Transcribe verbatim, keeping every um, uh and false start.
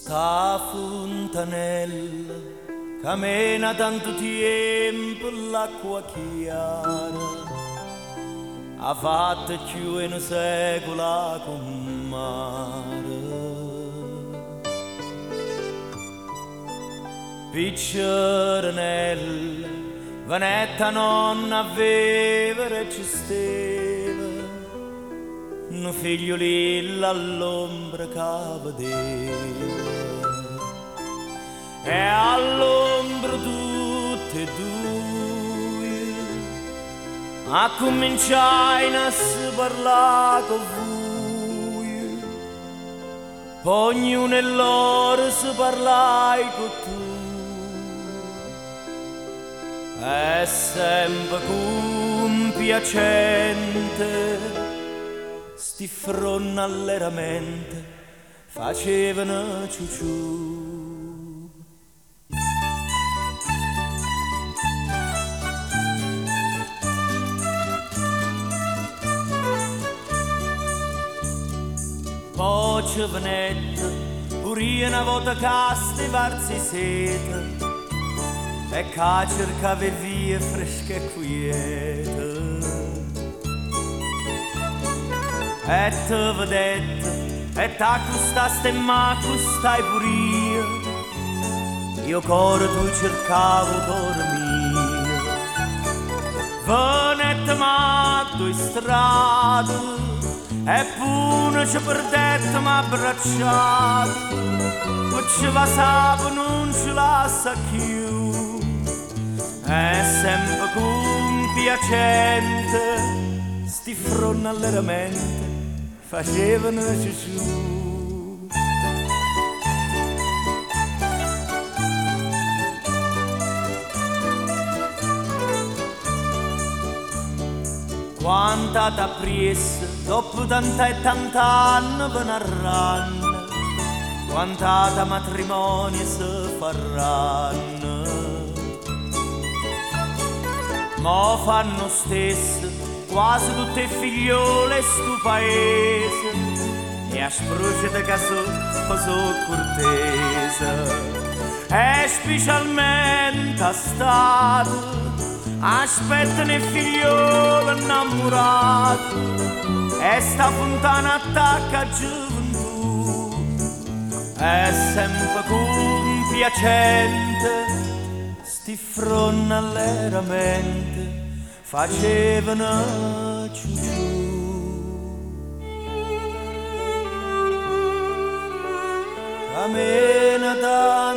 sta fontanella che mena tanto tempo l'acqua chiara ha fatto più in un secolo con mare. Picciarinella, vanetta nonna aveva e ci stava un figliolino all'ombra che vedeva. E all'ombra tutte e due a cominciare a parlare con voi, poi ognuno e loro si parlai con tu. È sempre compiacente, sti fronna alleramente facevano ciuciù. Poi giovanetta, pure una volta che stivarsi sete, e che cercava via fresca e quieta. E te vedette, e t'accostaste e m'accostai pure io, io cuore tu cercavo cuore mio. Venette matto in strada, e pure ci perdette m'abbracciato, poi ci va sapo non ci lascia più. È sempre compiacente, sti fronna alleramente facevano ciuciù. Quanta t'ha preso dopo tanta e tanta anni per narranno, quanta t'ha matrimonio si faranno. Ma fanno stesso quasi tutte figliole stu paese, e a sprucete che so, so cortese. E specialmente a stato aspettano i figlioli innamorati, e sta fontana attacca a gioventù. È sempre compiacente, sti fronna alleramente facevano ciuciù. Camena da